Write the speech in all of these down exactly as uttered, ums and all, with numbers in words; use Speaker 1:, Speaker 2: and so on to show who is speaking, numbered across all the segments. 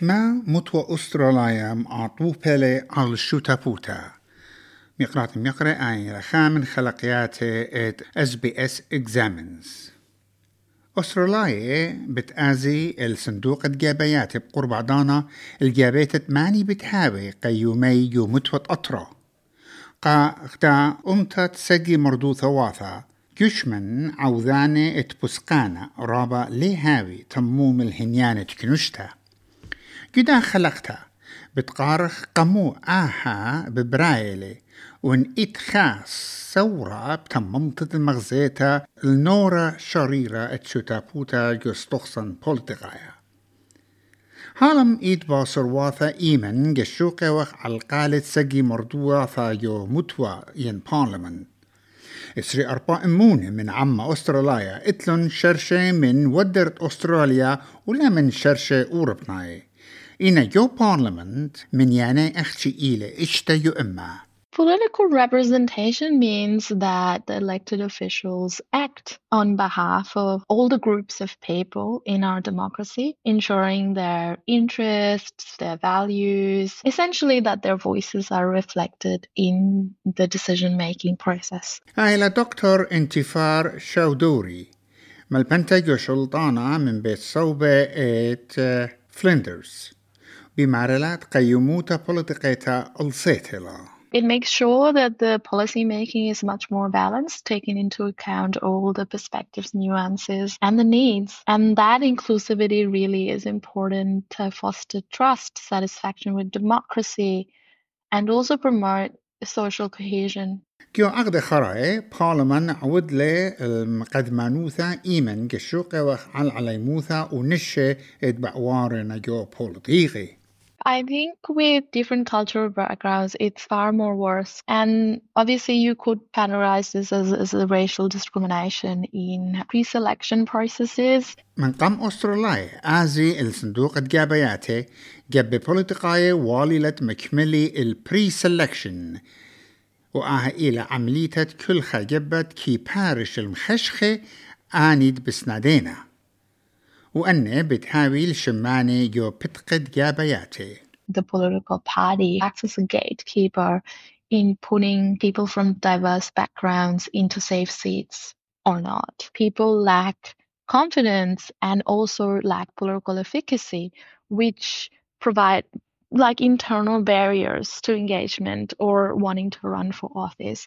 Speaker 1: إشما متوى أستراليا معطوه بلي على الشوتابوتا مقرات مقرأ آين رخامن خلقياته ات اس بي اس examines. أستراليا بتآزي الصندوق الجابيات بقرب عضانا الجابيت تماني بتهاوي قيومي يو متوى أطرا قا اختا أمتت سجي مردو ثواثا كشمن عوذاني اتبسقانا رابا ليهاوي تموم الهنيانة كنشتا جدا خلقتها بتقارخ قمو آها ببرايلي وان اتخاص ثورة بتممتت المغزيتا النورة شريرة اتشتابوتا جستخصن بولتغايا هالم ايد باصر واثا ايمن جشوقي وخ عالقالة سجي مردوثا يو متوى ين بارلمان اسري أربع امونة من عم أستراليا اتلن شرشة من ودرت أستراليا ولا من شرشة أوروبناي إنا جو بارلمنت من يعني اختي إيلة اشتا يو إما.
Speaker 2: Political representation means that the elected officials act on behalf of all the groups of people in our democracy, ensuring their interests, their values, essentially that their voices are reflected in the decision-making process.
Speaker 1: هاي دكتور انتفار شودوري مالبنتا جو شلطانة من بيت صوبة ات فلندرز بمعرلات قيموتا بوليتيقيتا السيتلا.
Speaker 2: It makes sure that the policy making is much more balanced, taking into account all the perspectives, nuances, and the needs. And that inclusivity really is important to foster trust, satisfaction with democracy, and also promote social cohesion.
Speaker 1: كيو أغدى خراي بارلمان عود لي المقدمانوثا إيمن كشوقة وخال علي موثا ونشة اتبعوارنا جو بوليتيقي.
Speaker 2: I think with different cultural backgrounds, it's far more worse. And obviously you could categorize this as, as a racial discrimination in pre-selection processes.
Speaker 1: من قام أستراليا آزي الصندوق الجابياتي جاب بوليتيقاية واليلة مكملي البري-سelection وآها إلى عملية كل خجبت كي بارش المخشخة آنيد بسنادينا وأنه بتهاوي الشماني جو بتقد جابياتي.
Speaker 2: The political party acts as a gatekeeper in putting people from diverse backgrounds into safe seats or not. People lack confidence and also lack political efficacy, which provide like internal barriers to engagement or wanting to run for office.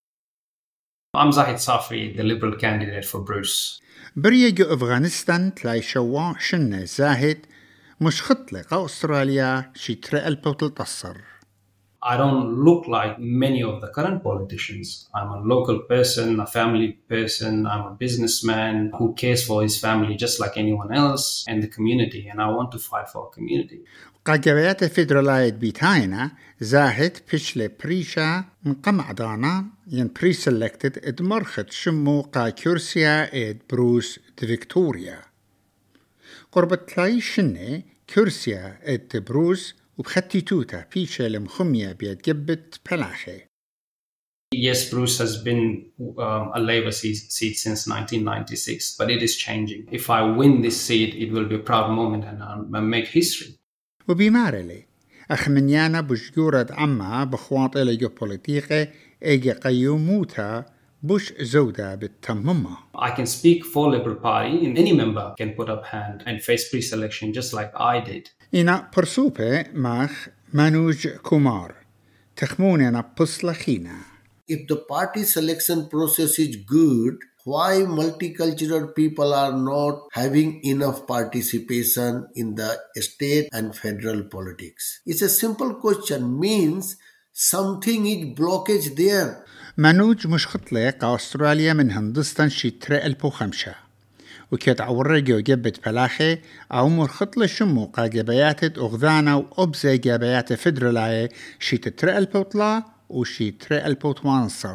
Speaker 3: I'm Zahid Safri, the Liberal candidate for Bruce.
Speaker 1: بريجو أفغانستان تلاي شواع شنة زاهد مش خطلق أستراليا شي ترقل بوتل تصر.
Speaker 3: I don't look like many of the current politicians. I'm a local person, a family person, I'm a businessman who cares for his family just like anyone else and the community, and I want to fight for our community.
Speaker 1: قاجبيات فيدرالايت بيتاينا زاهد بشلي بريشا مقام عدانا ين بري-selected اد مرخت شمو قا كورسيا اد بروس دي فيكتوريا. قربت تلاي شنة كورسيا اد بروس وبختي توتا بيشا لمخمية بيد جبت بلاخي.
Speaker 3: Yes, Bruce has been um, a Labour seat since nineteen ninety-six, but it is changing. If I win this seat, it will be a proud moment and I'll make history.
Speaker 1: وبيمارلي أخمنيانا بشجورة عما بخواطئ الجيوبوليتيقي ايجي قيوموتا بش زودة بالتممة.
Speaker 3: I can speak for Liberal Party and any member can put up hand and face pre-selection just like I did.
Speaker 1: إنا برسوبة ماخ مانوج كومار تخموننا بصلخينا.
Speaker 4: If the party selection process is good, why multicultural people are not having enough participation in the state and federal politics? It's a simple question, means something is blockage there.
Speaker 1: مانوج مش خطلق أستراليا من هندستان شي ترى ألف وخمسة وكيت عورجو جبت بلاخي أو مرخطلة شمو قا جبيات أغذانا وأبزي جبيات فدرالاي شي تترى ألف وطلا وشي ترى ألف وتوانصر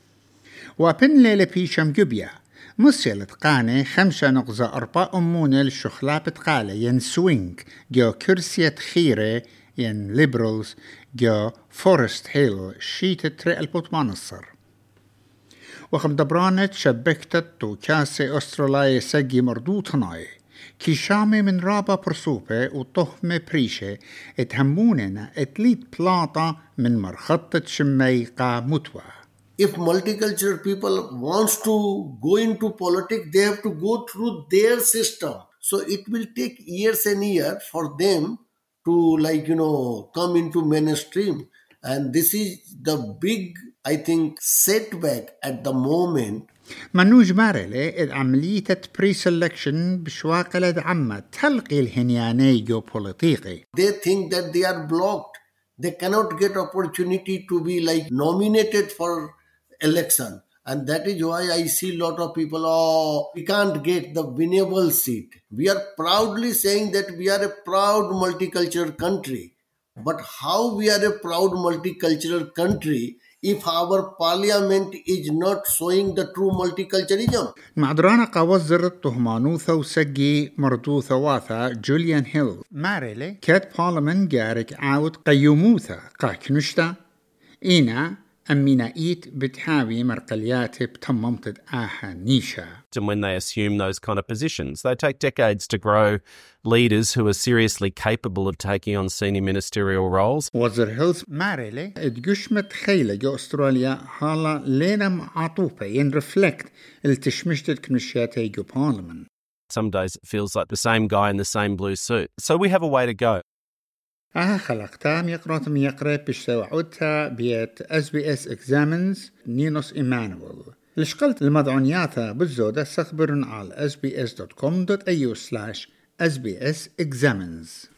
Speaker 1: وابن ليلة بيشم جبيا مسيلة قاني خمسة نقزة أربع أمونة للشخلا بتقالة ين سوينك جو كرسية خيرة ين ليبرالز جو فورست هيل شي تترى ألف وتوانصر وخم دبرانت شبكتت وكاسي أستراليا سجي مردوطناي كي شامي من رابا برسوبة وطهمة بريشة اتهموننا اتليت بلاطة من مرخطة شميقة متوى.
Speaker 4: If multicultural people wants to go into politics, they have to go through their system. So it will take years and years for them to, like, you know, come into mainstream. And this is the big, I think, setback at the moment.
Speaker 1: منوج مارلي العملية بري-سلكشن بشواقلة عامة تلقي الهنياني جيوبوليتيقي.
Speaker 4: They think that they are blocked. They cannot get opportunity to be like nominated for election. And that is why I see a lot of people, oh, we can't get the winnable seat. We are proudly saying that we are a proud multicultural country. But how we are a proud multicultural country if our parliament is not showing the true multiculturalism?
Speaker 1: معدرانا قوزر الطهمانوثة وسجي مردوثة واثا جوليان هيل ماريلي كات بارلمان جارك عاود قيوموثة قاكنشتا إينا أمينا إيت بتحاوي مرقليات بتممتد آها نيشا.
Speaker 5: And when they assume those kind of positions, they take decades to grow leaders who are seriously capable of taking on senior ministerial roles.
Speaker 1: وزير هيلز ماريلي ادقش متخيلة جو أستراليا حالا لينا معطوفة ين رفلكت التشمشتت كنشياتي جو بارلمان.
Speaker 5: Some days it feels like the same guy in the same blue suit. So we have a way to go.
Speaker 1: آها خلقتام يقرأتم يقرأ بشتوعودها بيت اس بي اس اكزامنز نينوس إيمانويل. لشقلت المدعونياتا بالزودة سخبرن على اس بي اس دوت كوم دوت اي يو سلاش اس بي اس اكزامنز.